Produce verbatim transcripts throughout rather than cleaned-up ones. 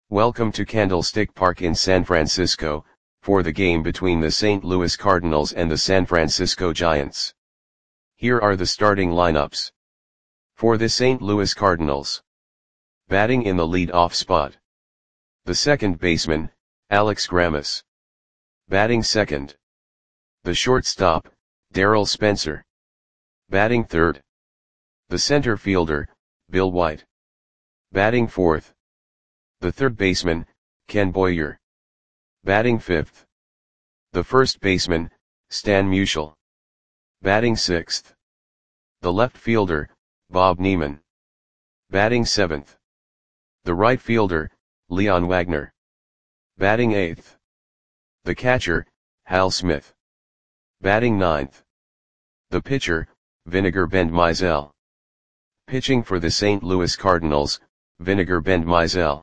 Welcome to Candlestick Park in San Francisco, for the game between the Saint Louis Cardinals and the San Francisco Giants. Here are the starting lineups. For the Saint Louis Cardinals. Batting in the lead-off spot. The second baseman, Alex Grammas. Batting second. The shortstop, Darryl Spencer. Batting third. The center fielder, Bill White. Batting fourth. The third baseman, Ken Boyer. Batting fifth. The first baseman, Stan Musial. Batting sixth. The left fielder, Bob Neiman. Batting seventh. The right fielder, Leon Wagner. Batting eighth. The catcher, Hal Smith. Batting ninth. The pitcher, Vinegar Bend Mizell. Pitching for the Saint Louis Cardinals, Vinegar Bend Mizell.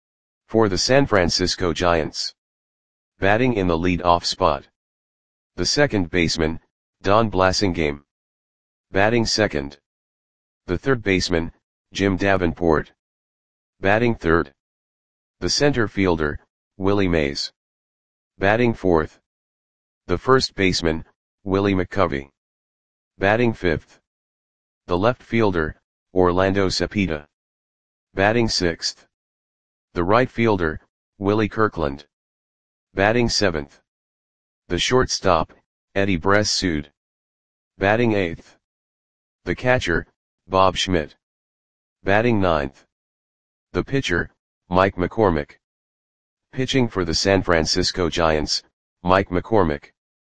For the San Francisco Giants. Batting in the lead-off spot. The second baseman, Don Blasingame. Batting second. The third baseman, Jim Davenport. Batting third. The center fielder, Willie Mays. Batting fourth. The first baseman, Willie McCovey. Batting fifth. The left fielder, Orlando Cepeda. Batting sixth. The right fielder, Willie Kirkland. Batting seventh. The shortstop, Eddie Bressud. Batting eighth. The catcher, Bob Schmidt. Batting ninth. The pitcher, Mike McCormick. Pitching for the San Francisco Giants, Mike McCormick.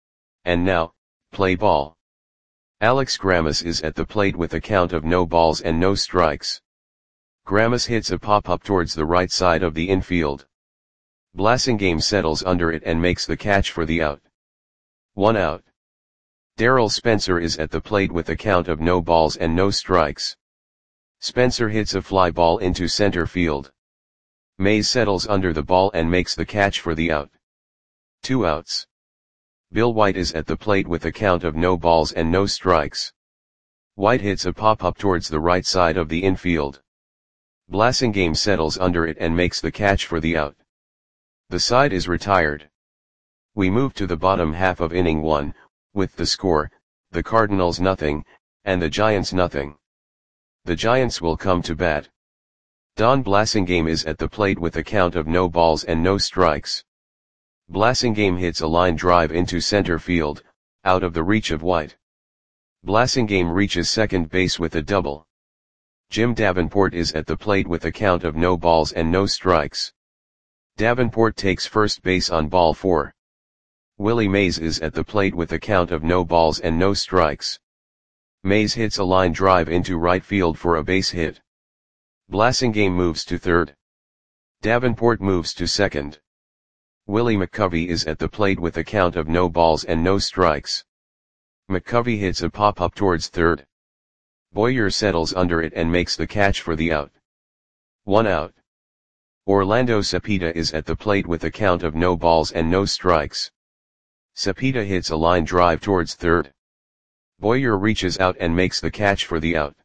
And now, play ball. Alex Grammas is at the plate with a count of no balls and no strikes. Grammas hits a pop-up towards the right side of the infield. Blasingame settles under it and makes the catch for the out. One out. Darryl Spencer is at the plate with a count of no balls and no strikes. Spencer hits a fly ball into center field. Mays settles under the ball and makes the catch for the out. Two outs. Bill White is at the plate with a count of no balls and no strikes. White hits a pop-up towards the right side of the infield. Blasingame settles under it and makes the catch for the out. The side is retired. We move to the bottom half of inning one, with the score, the Cardinals nothing, and the Giants nothing. The Giants will come to bat. Don Blasingame is at the plate with a count of no balls and no strikes. Blasingame hits a line drive into center field, out of the reach of White. Blasingame reaches second base with a double. Jim Davenport is at the plate with a count of no balls and no strikes. Davenport takes first base on ball four. Willie Mays is at the plate with a count of no balls and no strikes. Mays hits a line drive into right field for a base hit. Blasingame moves to third. Davenport moves to second. Willie McCovey is at the plate with a count of no balls and no strikes. McCovey hits a pop-up towards third. Boyer settles under it and makes the catch for the out. One out. Orlando Cepeda is at the plate with a count of no balls and no strikes. Cepeda hits a line drive towards third. Boyer reaches out and makes the catch for the out.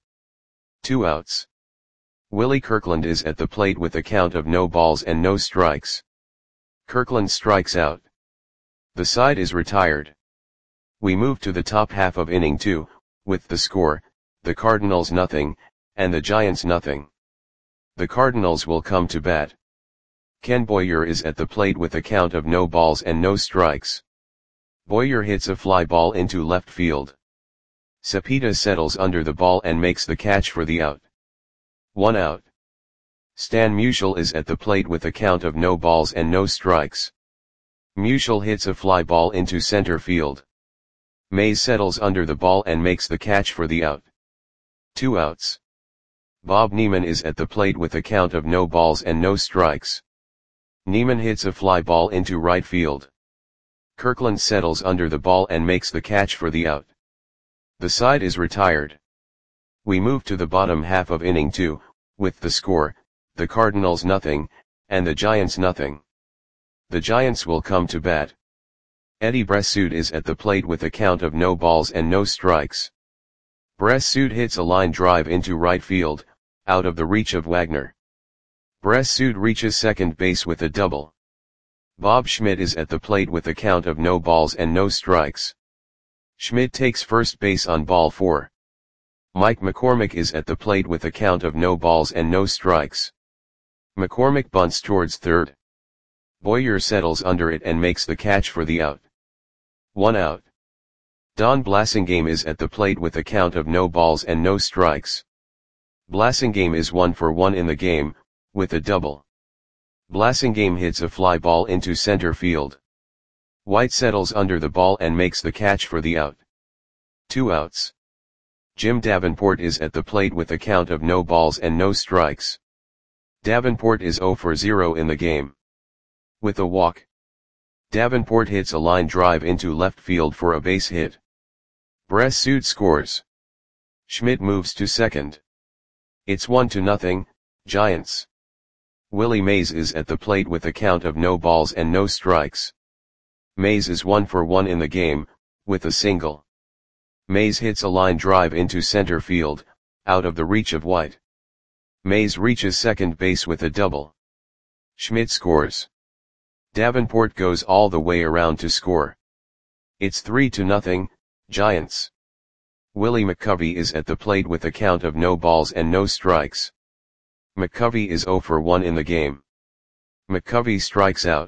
Two outs. Willie Kirkland is at the plate with a count of no balls and no strikes. Kirkland strikes out. The side is retired. We move to the top half of inning two, with the score, the Cardinals nothing, and the Giants nothing. The Cardinals will come to bat. Ken Boyer is at the plate with a count of no balls and no strikes. Boyer hits a fly ball into left field. Cepeda settles under the ball and makes the catch for the out. One out. Stan Musial is at the plate with a count of no balls and no strikes. Musial hits a fly ball into center field. Mays settles under the ball and makes the catch for the out. Two outs. Bob Neiman is at the plate with a count of no balls and no strikes. Neiman hits a fly ball into right field. Kirkland settles under the ball and makes the catch for the out. The side is retired. We move to the bottom half of inning two, with the score, the Cardinals nothing, and the Giants nothing. The Giants will come to bat. Eddie Bressud is at the plate with a count of no balls and no strikes. Bressud hits a line drive into right field, out of the reach of Wagner. Bress-Sud reaches second base with a double. Bob Schmidt is at the plate with a count of no balls and no strikes. Schmidt takes first base on ball four. Mike McCormick is at the plate with a count of no balls and no strikes. McCormick bunts towards third. Boyer settles under it and makes the catch for the out. One out. Don Blasingame is at the plate with a count of no balls and no strikes. Blasingame is one for one in the game, with a double. Blasingame hits a fly ball into center field. White settles under the ball and makes the catch for the out. Two outs. Jim Davenport is at the plate with a count of no balls and no strikes. Davenport is zero for zero in the game. With a walk. Davenport hits a line drive into left field for a base hit. Bress-Sud scores. Schmidt moves to second. It's one to nothing, Giants. Willie Mays is at the plate with a count of no balls and no strikes. Mays is one for one in the game, with a single. Mays hits a line drive into center field, out of the reach of White. Mays reaches second base with a double. Schmidt scores. Davenport goes all the way around to score. It's three to nothing, Giants. Willie McCovey is at the plate with a count of no balls and no strikes. McCovey is zero for one in the game. McCovey strikes out.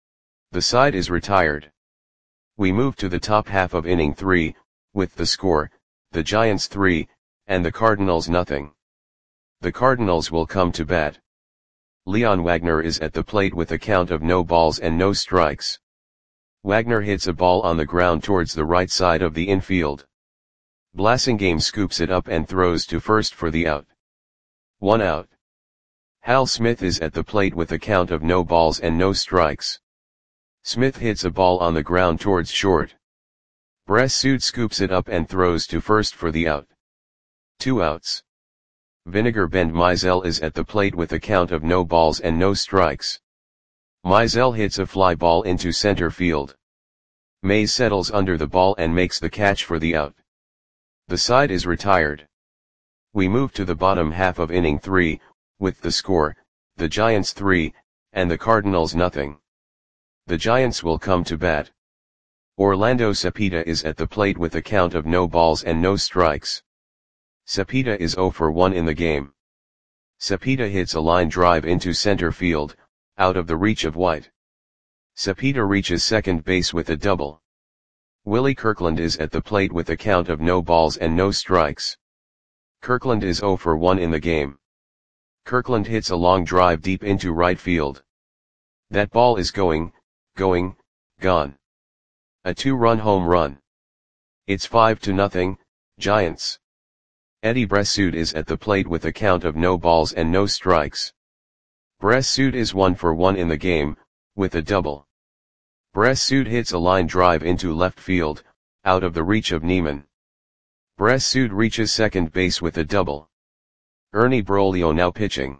The side is retired. We move to the top half of inning three, with the score, the Giants three, and the Cardinals nothing. The Cardinals will come to bat. Leon Wagner is at the plate with a count of no balls and no strikes. Wagner hits a ball on the ground towards the right side of the infield. Blasingame scoops it up and throws to first for the out. One out. Hal Smith is at the plate with a count of no balls and no strikes. Smith hits a ball on the ground towards short. Bress-Sud scoops it up and throws to first for the out. Two outs. Vinegar Bend Mizell is at the plate with a count of no balls and no strikes. Mizell hits a fly ball into center field. Mays settles under the ball and makes the catch for the out. The side is retired. We move to the bottom half of inning three, with the score, the Giants three, and the Cardinals nothing. The Giants will come to bat. Orlando Cepeda is at the plate with a count of no balls and no strikes. Cepeda is zero for one in the game. Cepeda hits a line drive into center field, out of the reach of White. Cepeda reaches second base with a double. Willie Kirkland is at the plate with a count of no balls and no strikes. Kirkland is zero for one in the game. Kirkland hits a long drive deep into right field. That ball is going, going, gone. A two-run home run. It's five to nothing, Giants. Eddie Bress-Sud is at the plate with a count of no balls and no strikes. Bress-Sud is one for one in the game, with a double. Bress-Sud hits a line drive into left field, out of the reach of Neiman. Bress-Sud reaches second base with a double. Ernie Broglio now pitching.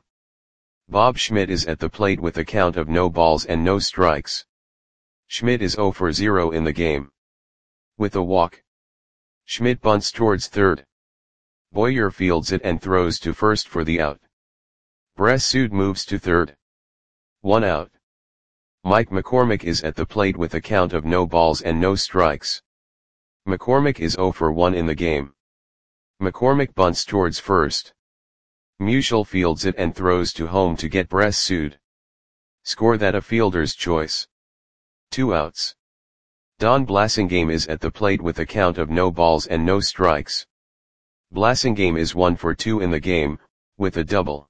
Bob Schmidt is at the plate with a count of no balls and no strikes. Schmidt is zero for zero in the game. With a walk. Schmidt bunts towards third. Boyer fields it and throws to first for the out. Bress-Sud moves to third. One out. Mike McCormick is at the plate with a count of no balls and no strikes. McCormick is zero for one in the game. McCormick bunts towards first. Musial fields it and throws to home to get Bress-Sud. Score that a fielder's choice. Two outs. Don Blasingame is at the plate with a count of no balls and no strikes. Blasingame is one for two in the game, with a double.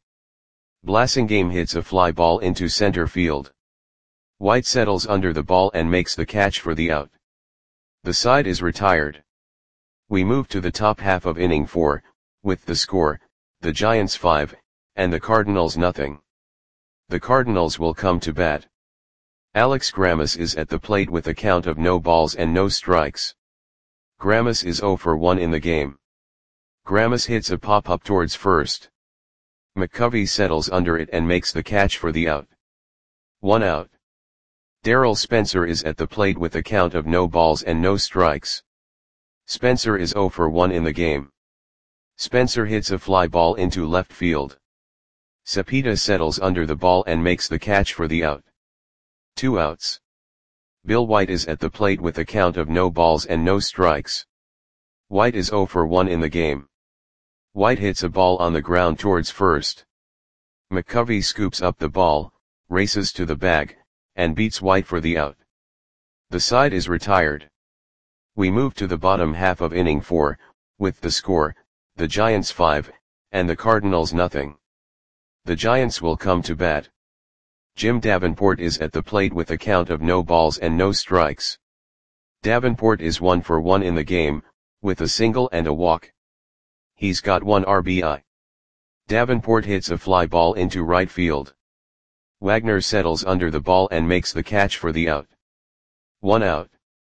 Blasingame hits a fly ball into center field. White settles under the ball and makes the catch for the out. The side is retired. We move to the top half of inning four, with the score, the Giants five, and the Cardinals nothing. The Cardinals will come to bat. Alex Grammas is at the plate with a count of no balls and no strikes. Grammas is zero for one in the game. Grammas hits a pop-up towards first. McCovey settles under it and makes the catch for the out. One out. Darrell Spencer is at the plate with a count of no balls and no strikes. Spencer is zero for one in the game. Spencer hits a fly ball into left field. Cepeda settles under the ball and makes the catch for the out. Two outs. Bill White is at the plate with a count of no balls and no strikes. White is oh for one in the game. White hits a ball on the ground towards first. McCovey scoops up the ball, races to the bag, and beats White for the out. The side is retired. We move to the bottom half of inning four, with the score, the Giants five, and the Cardinals nothing. The Giants will come to bat. Jim Davenport is at the plate with a count of no balls and no strikes. Davenport is one for one in the game, with a single and a walk. He's got one R B I. Davenport hits a fly ball into right field. Wagner settles under the ball and makes the catch for the out. One out.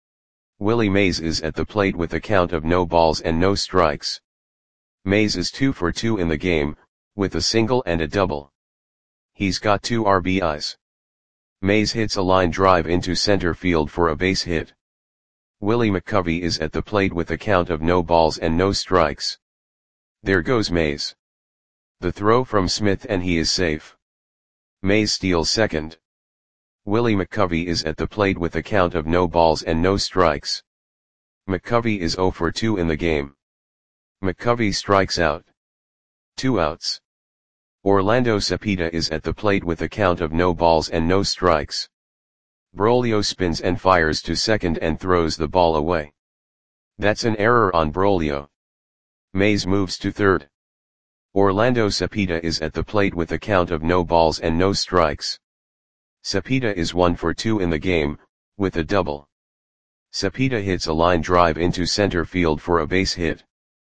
Willie Mays is at the plate with a count of no balls and no strikes. Mays is two for two in the game, with a single and a double. He's got two R B Is. Mays hits a line drive into center field for a base hit. Willie McCovey is at the plate with a count of no balls and no strikes. There goes Mays. The throw from Smith and he is safe. Mays steals second. Willie McCovey is at the plate with a count of no balls and no strikes. McCovey is oh for two in the game. McCovey strikes out. Two outs. Orlando Cepeda is at the plate with a count of no balls and no strikes. Broglio spins and fires to second and throws the ball away. That's an error on Broglio. Mays moves to third. Orlando Cepeda is at the plate with a count of no balls and no strikes. Cepeda is one for two in the game, with a double. Cepeda hits a line drive into center field for a base hit.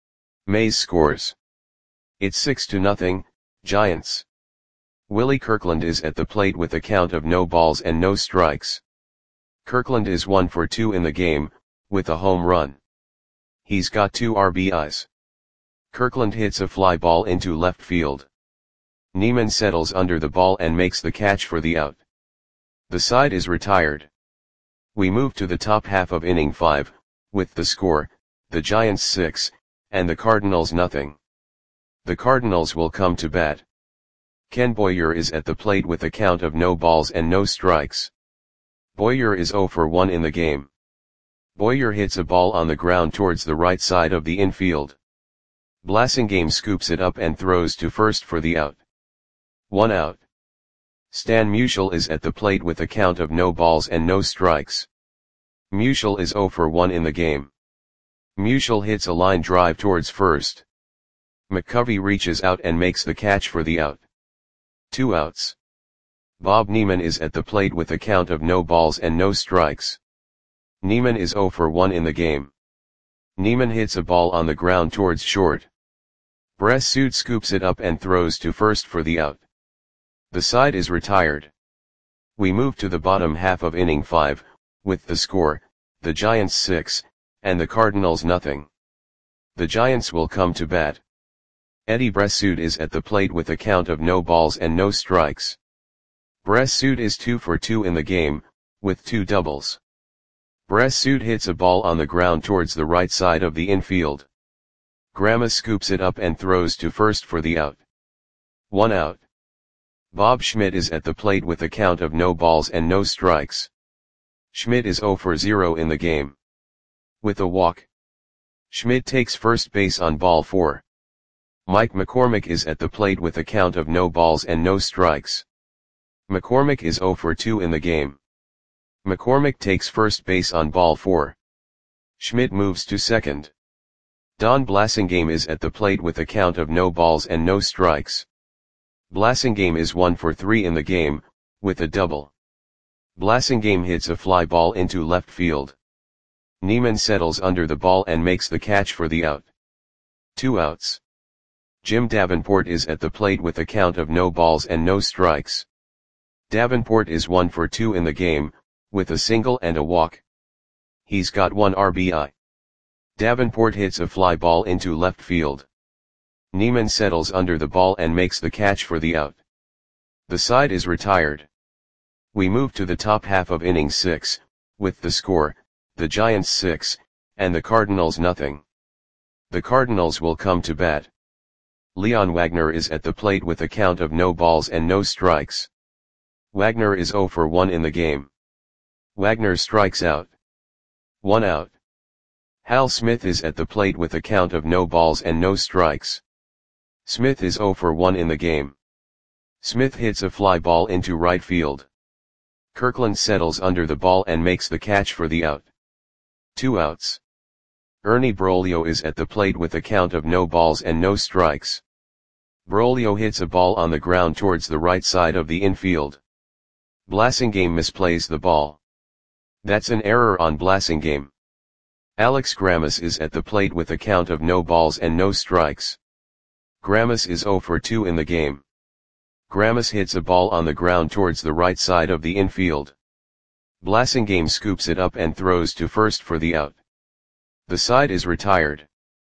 Mays scores. It's six to nothing, Giants. Willie Kirkland is at the plate with a count of no balls and no strikes. Kirkland is one for two in the game, with a home run. He's got two R B Is. Kirkland hits a fly ball into left field. Neiman settles under the ball and makes the catch for the out. The side is retired. We move to the top half of inning five, with the score, the Giants six, and the Cardinals nothing. The Cardinals will come to bat. Ken Boyer is at the plate with a count of no balls and no strikes. Boyer is oh for one in the game. Boyer hits a ball on the ground towards the right side of the infield. Blasingame scoops it up and throws to first for the out. One out. Stan Musial is at the plate with a count of no balls and no strikes. Musial is oh for one in the game. Musial hits a line drive towards first. McCovey reaches out and makes the catch for the out. Two outs. Bob Neiman is at the plate with a count of no balls and no strikes. Neiman is oh for one in the game. Neiman hits a ball on the ground towards short. Bressud scoops it up and throws to first for the out. The side is retired. We move to the bottom half of inning five, with the score, the Giants six, and the Cardinals nothing. The Giants will come to bat. Eddie Bressud is at the plate with a count of no balls and no strikes. Bressud is two for two in the game, with two doubles. Bressud hits a ball on the ground towards the right side of the infield. Grandma scoops it up and throws to first for the out. One out. Bob Schmidt is at the plate with a count of no balls and no strikes. Schmidt is oh for zero in the game. With a walk. Schmidt takes first base on ball four. Mike McCormick is at the plate with a count of no balls and no strikes. McCormick is oh for two in the game. McCormick takes first base on ball four. Schmidt moves to second. Don Blasingame is at the plate with a count of no balls and no strikes. Blasingame is one for three in the game, with a double. Blasingame hits a fly ball into left field. Neiman settles under the ball and makes the catch for the out. Two outs. Jim Davenport is at the plate with a count of no balls and no strikes. Davenport is one for two in the game, with a single and a walk. He's got one R B I. Davenport hits a fly ball into left field. Neiman settles under the ball and makes the catch for the out. The side is retired. We move to the top half of inning six, with the score, the Giants six, and the Cardinals nothing. The Cardinals will come to bat. Leon Wagner is at the plate with a count of no balls and no strikes. Wagner is zero for one in the game. Wagner strikes out. One out. Hal Smith is at the plate with a count of no balls and no strikes. Smith is zero for one in the game. Smith hits a fly ball into right field. Kirkland settles under the ball and makes the catch for the out. Two outs. Ernie Broglio is at the plate with a count of no balls and no strikes. Broglio hits a ball on the ground towards the right side of the infield. Blasingame misplays the ball. That's an error on Blasingame. Alex Grammas is at the plate with a count of no balls and no strikes. Grammas is zero for two in the game. Grammas hits a ball on the ground towards the right side of the infield. Blasingame scoops it up and throws to first for the out. The side is retired.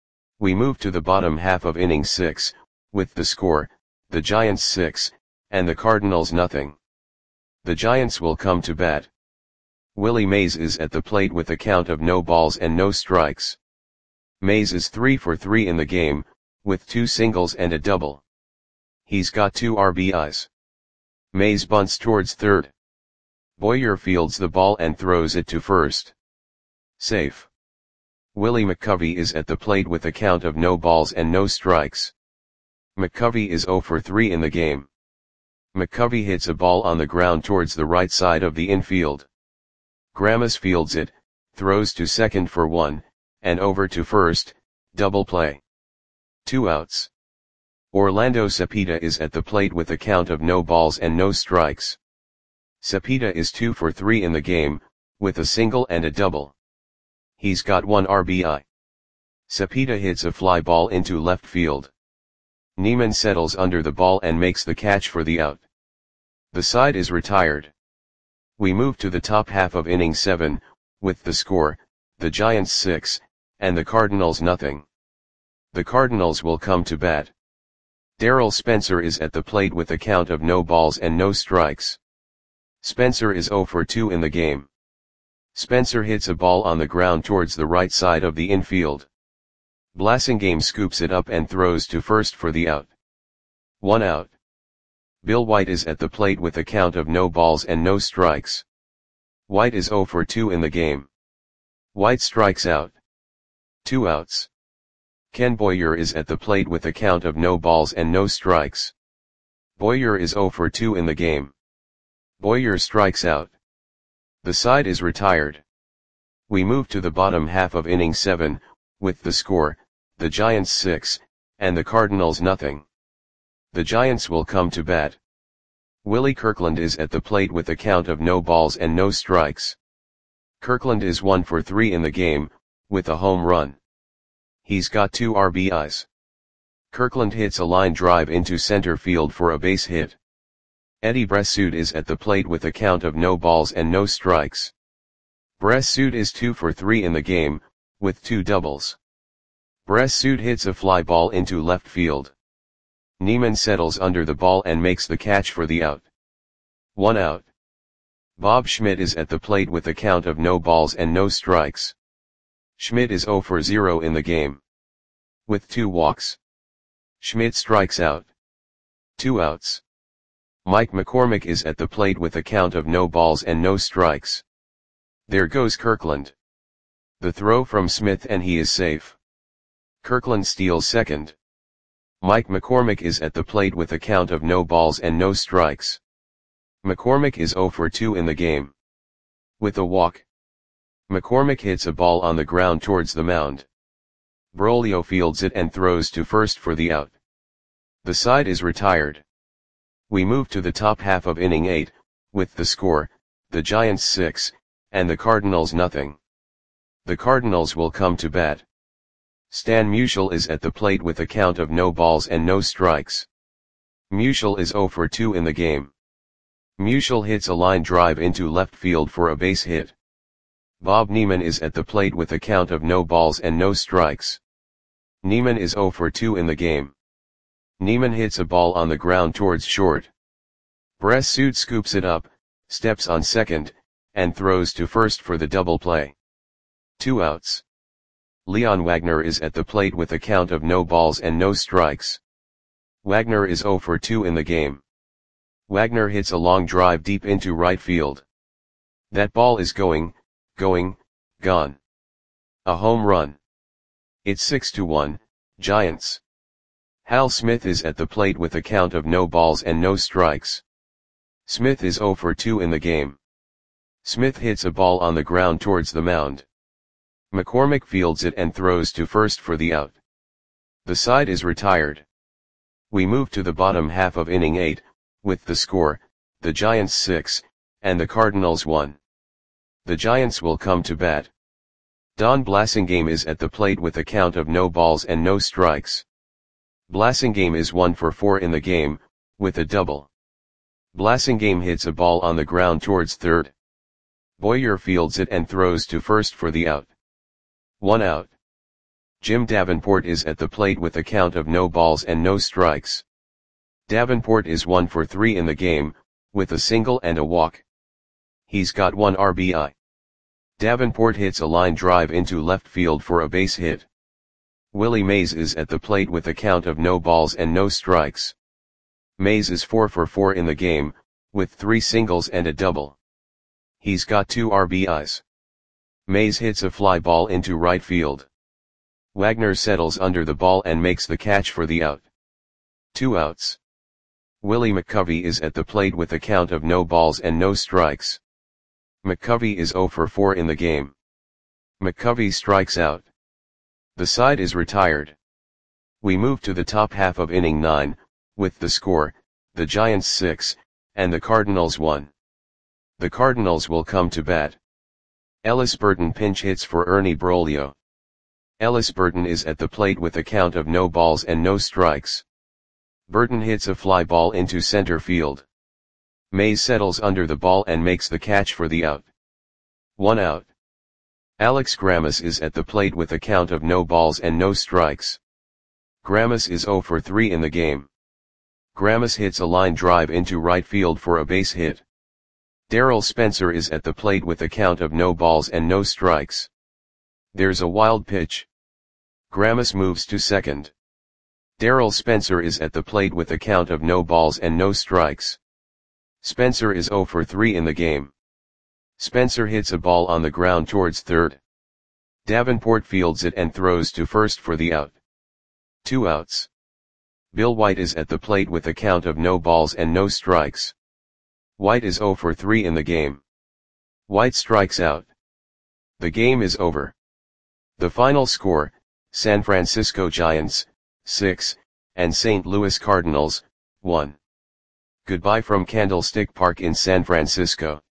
We move to the bottom half of inning six, with the score, the Giants six, and the Cardinals nothing. The Giants will come to bat. Willie Mays is at the plate with a count of no balls and no strikes. Mays is three for three in the game, with two singles and a double. He's got two R B Is. Mays bunts towards third. Boyer fields the ball and throws it to first. Safe. Willie McCovey is at the plate with a count of no balls and no strikes. McCovey is zero for three in the game. McCovey hits a ball on the ground towards the right side of the infield. Grammas fields it, throws to second for one, and over to first, double play. Two outs. Orlando Cepeda is at the plate with a count of no balls and no strikes. Cepeda is two for three in the game, with a single and a double. He's got one R B I. Cepeda hits a fly ball into left field. Neiman settles under the ball and makes the catch for the out. The side is retired. We move to the top half of inning seven, with the score, the Giants six, and the Cardinals nothing. The Cardinals will come to bat. Darrell Spencer is at the plate with a count of no balls and no strikes. Spencer is zero for two in the game. Spencer hits a ball on the ground towards the right side of the infield. Blasingame scoops it up and throws to first for the out. One out. Bill White is at the plate with a count of no balls and no strikes. White is zero for two in the game. White strikes out. Two outs. Ken Boyer is at the plate with a count of no balls and no strikes. Boyer is zero for two in the game. Boyer strikes out. The side is retired. We move to the bottom half of inning seven, with the score, the Giants six, and the Cardinals nothing. The Giants will come to bat. Willie Kirkland is at the plate with a count of no balls and no strikes. Kirkland is one for three in the game, with a home run. He's got two R B Is. Kirkland hits a line drive into center field for a base hit. Eddie Bressoud is at the plate with a count of no balls and no strikes. Bressoud is two for three in the game, with two doubles. Bressoud hits a fly ball into left field. Neiman settles under the ball and makes the catch for the out. One out. Bob Schmidt is at the plate with a count of no balls and no strikes. Schmidt is zero for zero in the game. With two walks. Schmidt strikes out. Two outs. Mike McCormick is at the plate with a count of no balls and no strikes. There goes Kirkland. The throw from Smith and he is safe. Kirkland steals second. Mike McCormick is at the plate with a count of no balls and no strikes. McCormick is zero for two in the game. With a walk. McCormick hits a ball on the ground towards the mound. Broglio fields it and throws to first for the out. The side is retired. We move to the top half of inning eight, with the score, the Giants six, and the Cardinals nothing. The Cardinals will come to bat. Stan Musial is at the plate with a count of no balls and no strikes. Musial is zero for two in the game. Musial hits a line drive into left field for a base hit. Bob Neiman is at the plate with a count of no balls and no strikes. Neiman is zero for two in the game. Neiman hits a ball on the ground towards short. Bressoud scoops it up, steps on second, and throws to first for the double play. Two outs. Leon Wagner is at the plate with a count of no balls and no strikes. Wagner is zero for two in the game. Wagner hits a long drive deep into right field. That ball is going, going, gone. A home run. It's six to one, Giants. Hal Smith is at the plate with a count of no balls and no strikes. Smith is zero for two in the game. Smith hits a ball on the ground towards the mound. McCormick fields it and throws to first for the out. The side is retired. We move to the bottom half of inning eight, with the score, the Giants six, and the Cardinals one. The Giants will come to bat. Don Blasingame is at the plate with a count of no balls and no strikes. Blasingame is one for four in the game, with a double. Blasingame hits a ball on the ground towards third. Boyer fields it and throws to first for the out. One out. Jim Davenport is at the plate with a count of no balls and no strikes. Davenport is one for three in the game, with a single and a walk. He's got one R B I. Davenport hits a line drive into left field for a base hit. Willie Mays is at the plate with a count of no balls and no strikes. Mays is four for four in the game, with three singles and a double. He's got two R B Is. Mays hits a fly ball into right field. Wagner settles under the ball and makes the catch for the out. Two outs. Willie McCovey is at the plate with a count of no balls and no strikes. McCovey is zero for four in the game. McCovey strikes out. The side is retired. We move to the top half of inning nine, with the score, the Giants six, and the Cardinals one. The Cardinals will come to bat. Ellis Burton pinch hits for Ernie Broglio. Ellis Burton is at the plate with a count of no balls and no strikes. Burton hits a fly ball into center field. Mays settles under the ball and makes the catch for the out. One out. Alex Grammas is at the plate with a count of no balls and no strikes. Grammas is zero for three in the game. Grammas hits a line drive into right field for a base hit. Darrell Spencer is at the plate with a count of no balls and no strikes. There's a wild pitch. Grammas moves to second. Darrell Spencer is at the plate with a count of no balls and no strikes. Spencer is zero for three in the game. Spencer hits a ball on the ground towards third. Davenport fields it and throws to first for the out. Two outs. Bill White is at the plate with a count of no balls and no strikes. White is zero for three in the game. White strikes out. The game is over. The final score, San Francisco Giants, six, and Saint Louis Cardinals, one. Goodbye from Candlestick Park in San Francisco.